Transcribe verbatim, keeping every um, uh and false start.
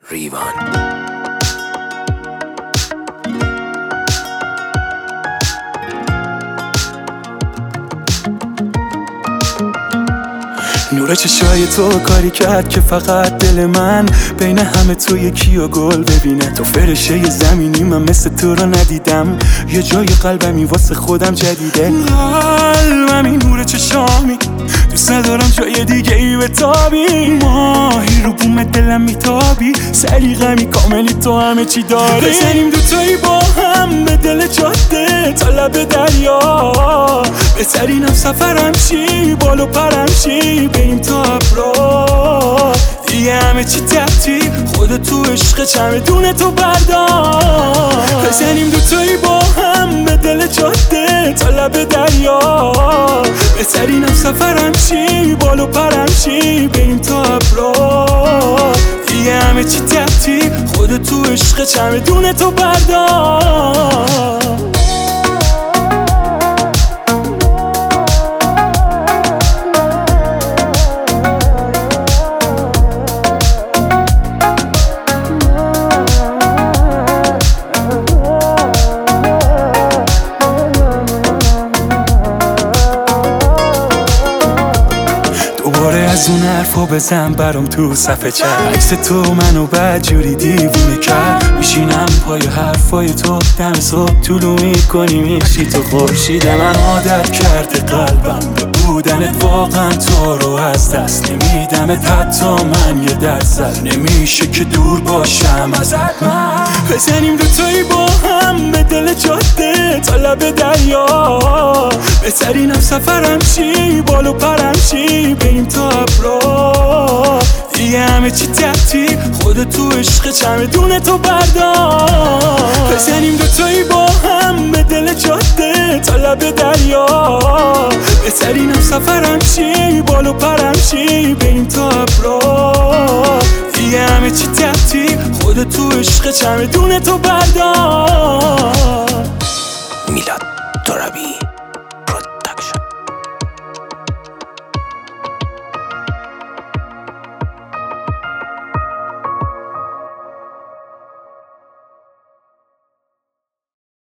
ریوان. نور چشای تو کاری کرد که فقط دل من بین همه تو یکی و گل ببینه. تو فرشه زمینی، من مثل تو رو ندیدم. یه جای قلبمی واسه خودم جدیده. قلبم این نور چشامی، دوست ندارم جای دیگه ای بتابی. ماهی رو بوم دلم میتابی، سلیقه‌می کاملی تو همه چی داری. بزنیم دوتایی با هم به دل جاده تا لب دریا. بهترینم سفرم چی، بالو پرم چی، بریم تا ابرا. دیگه همه چی تحتی، خودت تو عشق چمدون تو بردار. بزنیم دوتایی با هم به دل جاده تا لب دریا. بهترینم سفرم چی، بالو پرم چی، بریم تا ابرا. دیگه همه چی تحتی، خودت تو عشق چمدون تو بردار. دوباره از اون حرفا بزن برام تو صفحه چت. عکس تو منو بدجوری دیوونه کرد. میشینم پای حرفای تو، دم صبح طولو میکنی میشی تو خورشید. من عادت کرده قلبم به بودنت، واقعا تو رو از دست نمیدمت. حتی من یه درصد نمیشه که دور باشم ازت. من بزنیم دوتایی با هم به دل جاده تا لب دریا. بهترینم سفرم چی، بالو پرم چی، بریم تا ابرا. دیگه همه چی تحتی، خودت تو عشق چمدون تو بردار. بزنیم دوتایی با هم به دل جاده تا لب دریا. بهترینم سفرم چی، بالو پرم چی، بریم تا ابرا. دیگه همه چی تحتی، خودت تو عشق چمدون تو بردار. میلاد ترابی.